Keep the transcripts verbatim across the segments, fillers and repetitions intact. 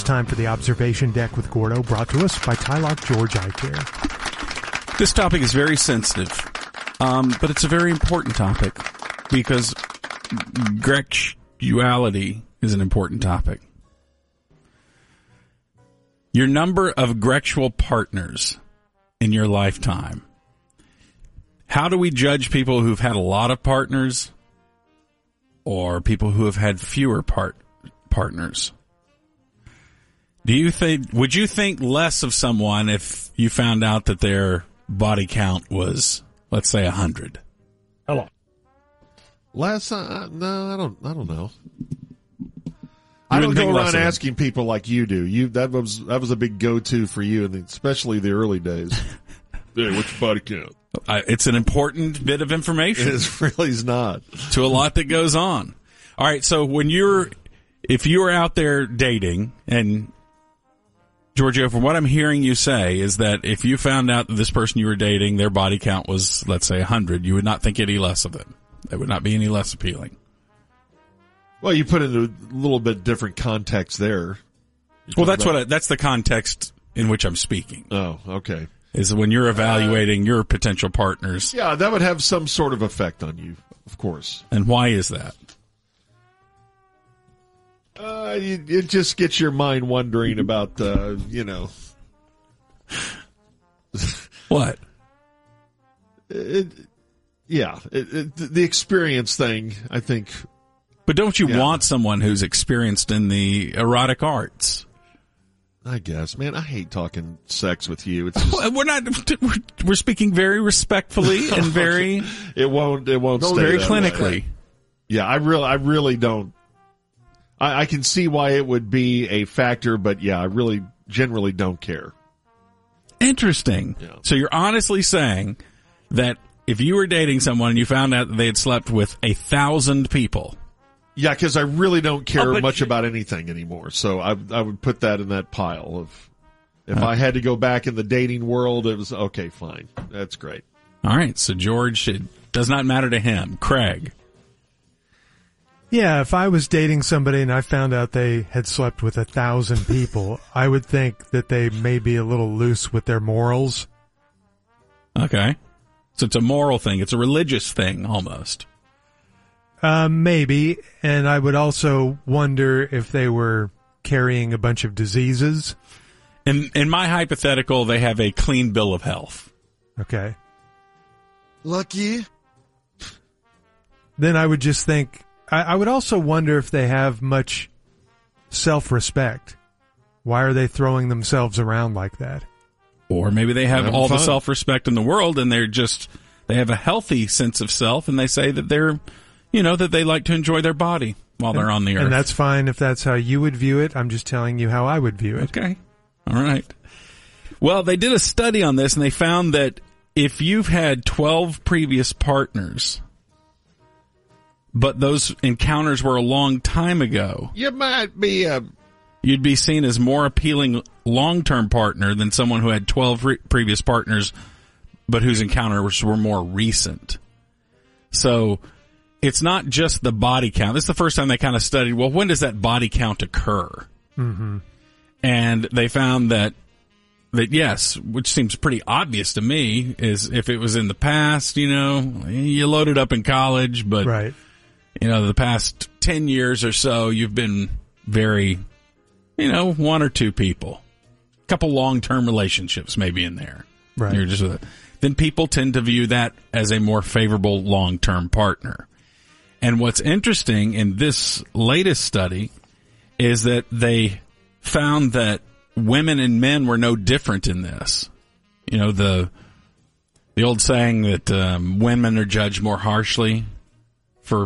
Time for the Observation Deck with Gordo, brought to us by Tylock George Eye Care. This topic is very sensitive, um, but it's a very important topic because Grexuality is an important topic. Your number of Grexual partners in your lifetime. How do we judge people who've had a lot of partners or people who have had fewer part partners? Do you think, would you think less of someone if you found out that their body count was, let's say, a hundred? Hello. Less? Uh, no, I don't. I don't know. I don't go around asking people like you do. You that was that was a big go-to for you, and especially the early days. Hey, what's your body count? Uh, it's an important bit of information. It really is not. To a lot that goes on. All right, so when you're, if you're out there dating and. Giorgio, from what I'm hearing you say is that if you found out that this person you were dating, their body count was, let's say, one hundred, you would not think any less of them. It would not be any less appealing. Well, you put it in a little bit different context there. Well, that's what I, that's the context in which I'm speaking. Oh, okay. Is when you're evaluating uh, your potential partners. Yeah, that would have some sort of effect on you, of course. And why is that? Uh, it, it just gets your mind wondering about, uh, you know. What? It, yeah, it, it, the experience thing, I think. But don't you yeah. want someone who's experienced in the erotic arts? I guess, man. I hate talking sex with you. It's just... We're not. We're speaking very respectfully and very. It won't. It won't. Stay very that clinically. Way. Yeah, I really, I really don't. I, I can see why it would be a factor, but yeah, I really generally don't care. Interesting. Yeah. So you're honestly saying that if you were dating someone and you found out that they had slept with a thousand people. Yeah, because I really don't care oh, much you, about anything anymore. So I, I would put that in that pile of, if uh, I had to go back in the dating world, it was, okay, fine. That's great. All right. So George, it does not matter to him. Craig. Yeah, if I was dating somebody and I found out they had slept with a thousand people, I would think that they may be a little loose with their morals. Okay. So it's a moral thing. It's a religious thing, almost. Uh, maybe. And I would also wonder if they were carrying a bunch of diseases. In, in my hypothetical, they have a clean bill of health. Okay. Lucky. Then I would just think... I would also wonder if they have much self-respect. Why are they throwing themselves around like that? Or maybe they have all fun. the self-respect in the world and they're just, they have a healthy sense of self and they say that they're, you know, that they like to enjoy their body while and, they're on the earth. And that's fine if that's how you would view it. I'm just telling you how I would view it. Okay. All right. Well, they did a study on this and they found that if you've had twelve previous partners, but those encounters were a long time ago, You might be a... you'd be seen as more appealing long-term partner than someone who had twelve re- previous partners, but whose encounters were more recent. So it's not just the body count. This is the first time they kind of studied, well, when does that body count occur? Mm-hmm. And they found that, that yes, which seems pretty obvious to me, is if it was in the past, you know, you loaded up in college, but... Right. You know, the past ten years or so, you've been very, you know, one or two people. A couple long-term relationships maybe in there. Right. You're just with it. Then people tend to view that as a more favorable long-term partner. And what's interesting in this latest study is that they found that women and men were no different in this. You know, the the old saying that um, women are judged more harshly for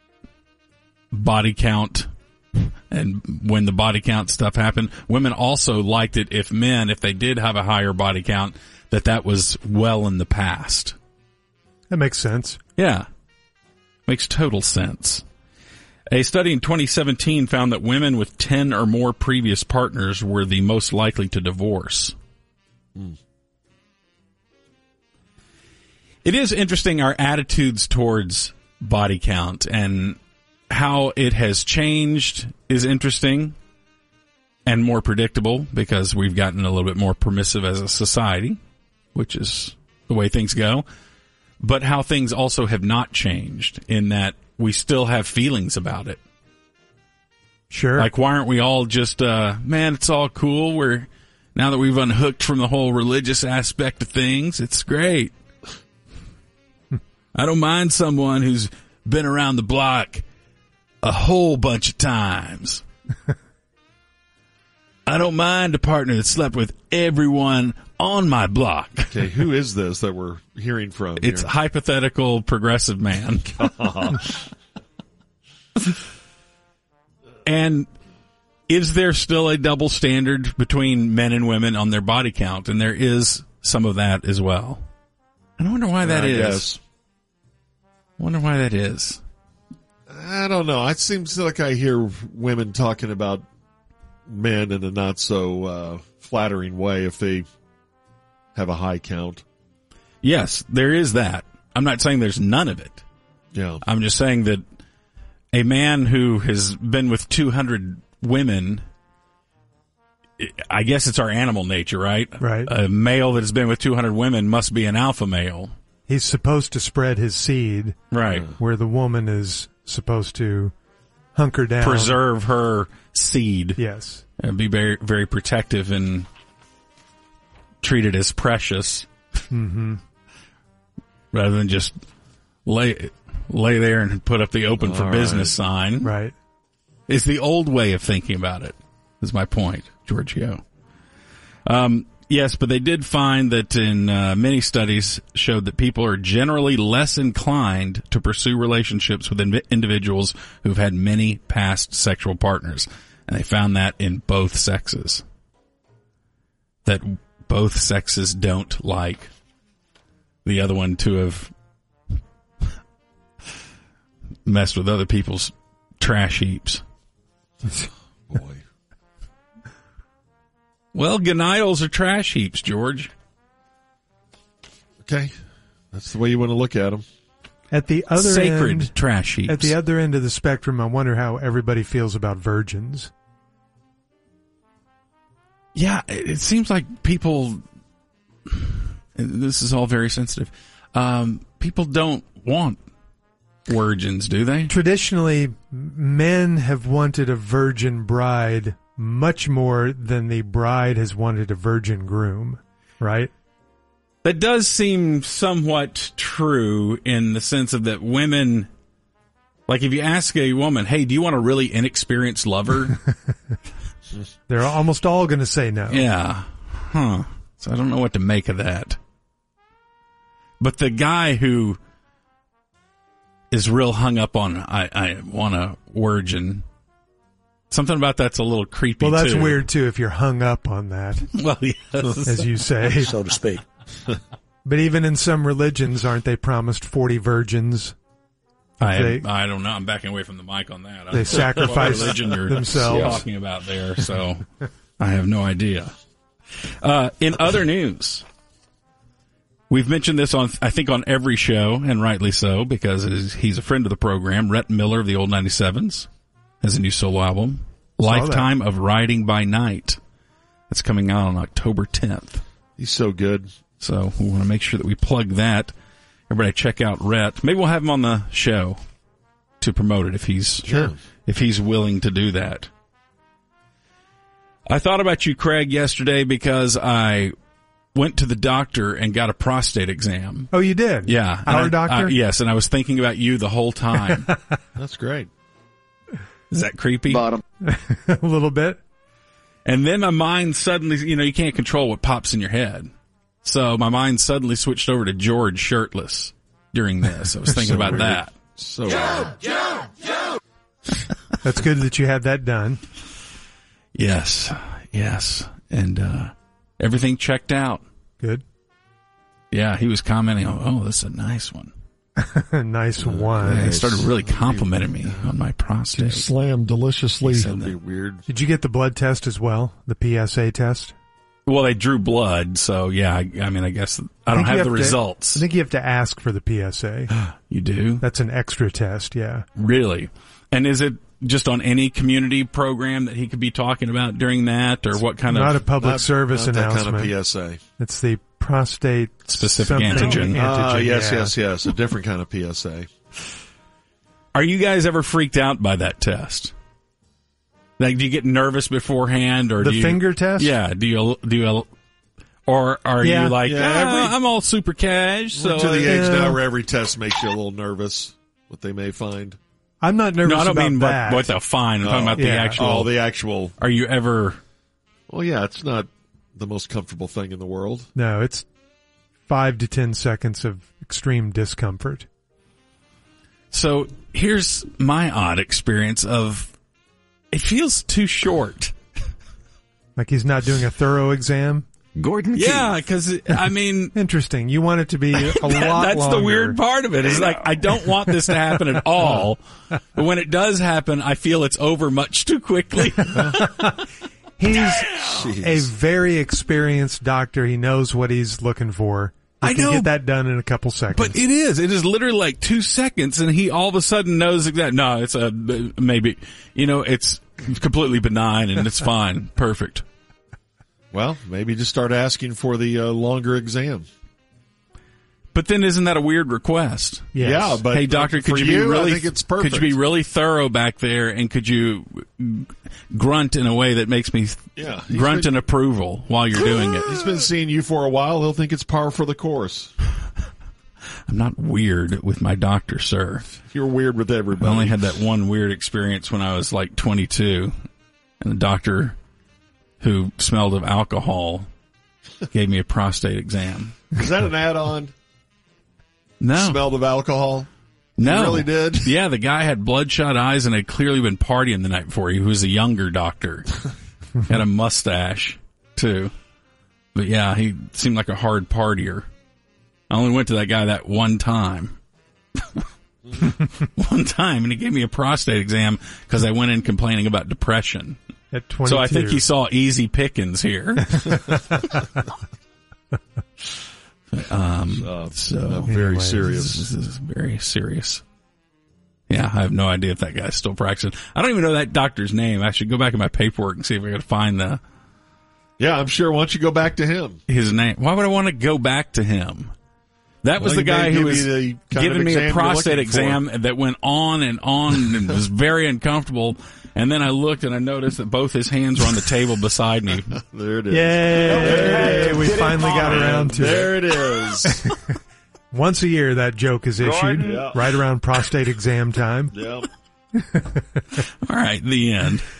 body count, and when the body count stuff happened, women also liked it if men, if they did have a higher body count, that that was well in the past. That makes sense. Yeah. Makes total sense. A study in twenty seventeen found that women with ten or more previous partners were the most likely to divorce. Mm. It is interesting, our attitudes towards body count and how it has changed is interesting. and more predictable because we've gotten a little bit more permissive as a society, which is the way things go. But how things also have not changed in that we still have feelings about it. Sure. Like, why aren't we all just, uh, man, it's all cool. We're, now that we've unhooked from the whole religious aspect of things, it's great. I don't mind someone who's been around the block a whole bunch of times. I don't mind a partner that slept with everyone on my block. Okay, who is this that we're hearing from? It's here? hypothetical progressive man. And is there still a double standard between men and women on their body count? And there is some of that as well. I wonder why that I is. Guess. I wonder why that is. I don't know. It seems like I hear women talking about men in a not so uh, flattering way if they have a high count. Yes, there is that. I'm not saying there's none of it. Yeah. I'm just saying that a man who has been with two hundred women, I guess it's our animal nature, right? Right. A male that has been with two hundred women must be an alpha male. He's supposed to spread his seed. Right. Where the woman is supposed to hunker down. Preserve her seed. Yes. And be very, very protective and treat it as precious. Mm-hmm. Rather than just lay lay there and put up the open for All business right. sign. Right. It's the old way of thinking about it, is my point, Giorgio. Um, yes, but they did find that in uh, many studies showed that people are generally less inclined to pursue relationships with in- individuals who've had many past sexual partners. And they found that in both sexes. That both sexes don't like the other one to have messed with other people's trash heaps. Boy. Well, ganiles are trash heaps, George. Okay. That's the way you want to look at them. At the other Sacred end, trash heaps. At the other end of the spectrum, I wonder how everybody feels about virgins. Yeah, it, it seems like people, and this is all very sensitive, um, people don't want virgins, do they? Traditionally, men have wanted a virgin bride much more than the bride has wanted a virgin groom, right? That does seem somewhat true in the sense of that women, like if you ask a woman, hey, do you want a really inexperienced lover? They're almost all going to say no. Yeah. Huh. So I don't know what to make of that. But the guy who is real hung up on, I, I want a virgin, something about that's a little creepy, well, that's too. weird, too, if you're hung up on that. Well, yes. As you say. So to speak. But even in some religions, aren't they promised forty virgins? I They- I don't know. I'm backing away from the mic on that. I They don't know sacrifice what religion you're themselves. talking about there, so I have no idea. Uh, in other news, we've mentioned this on, I think, on every show, and rightly so, because it is, he's a friend of the program. Rhett Miller of the Old ninety-sevens has a new solo album, Lifetime of Riding by Night. That's coming out on October tenth. He's so good. So we want to make sure that we plug that. Everybody check out Rhett. Maybe we'll have him on the show to promote it if he's Sure. if he's willing to do that. I thought about you, Craig, yesterday because I went to the doctor and got a prostate exam. Oh, you did? Yeah. Our And I- doctor? I- yes, and I was thinking about you the whole time. That's great. Is that creepy? Bottom. A little bit. And then my mind suddenly, you know, you can't control what pops in your head. So my mind suddenly switched over to George shirtless during this. I was thinking So about weird. that. So weird. That's good that you had that done. Yes, yes. And uh, everything checked out. Good. Yeah, he was commenting, oh, oh that's a nice one. Nice one. And he started really complimenting me on my prostate. Slam deliciously. He said That'd be that. weird. Did you get the blood test as well? The P S A test? Well, they drew blood, so yeah, I, I mean, I guess I don't think you have the have to- results. I think you have to ask for the P S A. You do? That's an extra test, yeah. Really? And is it just on any community program that he could be talking about during that, or what kind not of a public not, service not announcement? That kind of P S A. It's the prostate specific something antigen. Ah, uh, yes, yeah. yes, yes. A different kind of P S A. Are you guys ever freaked out by that test? Like, do you get nervous beforehand, or The do you, finger test? Yeah. Do you do you, or are Yeah. you like, Yeah, "Ah, every- I'm all super cash? So We're to the uh, age Yeah. now where every test makes you a little nervous. What they may find. I'm not nervous no, I don't about mean that. what, what the fine. I'm talking about the yeah. actual. Oh, the actual. Are you ever? Well, yeah, it's not the most comfortable thing in the world. No, it's five to ten seconds of extreme discomfort. So here's my odd experience of. It feels too short. Like he's not doing a thorough exam. Gordon Key. Yeah, because I mean. Interesting. You want it to be a lot That's longer. the weird part of it. Is like I don't want this to happen at all, but when it does happen, I feel it's over much too quickly. He's Jeez. a very experienced doctor. He knows what he's looking for. He I can know, get that done in a couple seconds. But it is. It is literally like two seconds, and he all of a sudden knows exactly. No, it's a maybe. You know, it's completely benign and it's fine, perfect. Well, maybe just start asking for the uh, longer exam. But then, isn't that a weird request? Yes. Yeah, but hey, doctor, for could you, you, be really? I think it's perfect. Could you be really thorough back there, and could you grunt in a way that makes me Yeah, he's grunt been- in approval while you're doing it? He's been seeing you for a while. He'll think it's par for the course. I'm not weird with my doctor, sir. You're weird with I everybody. only had that one weird experience when I was like twenty-two, and the doctor who smelled of alcohol gave me a prostate exam. Is that an add-on? No, Smelled of alcohol? no, You really did? Yeah, the guy had bloodshot eyes and had clearly been partying the night before. He was a younger doctor, had a mustache too, but yeah, he seemed like a hard partier. I only went to that guy that one time. One time, and he gave me a prostate exam because I went in complaining about depression. At twenty-two. So I think he saw easy pickings here. um, Uh, so uh, very anyways. serious. This is very serious. Yeah, I have no idea if that guy's still practicing. I don't even know that doctor's name. I should go back in my paperwork and see if I can find the Yeah, I'm sure. Why don't you go back to him? his name. Why would I want to go back to him? That was Well, the he may guy who give was you the kind giving of me exam a you're prostate looking for. exam that went on and on and was very uncomfortable. And then I looked and I noticed that both his hands were on the table beside me. There it is. Yay! We finally got around to There it. it is. Once a year, that joke is issued Yeah. right around prostate exam time. Yeah. All right, the end.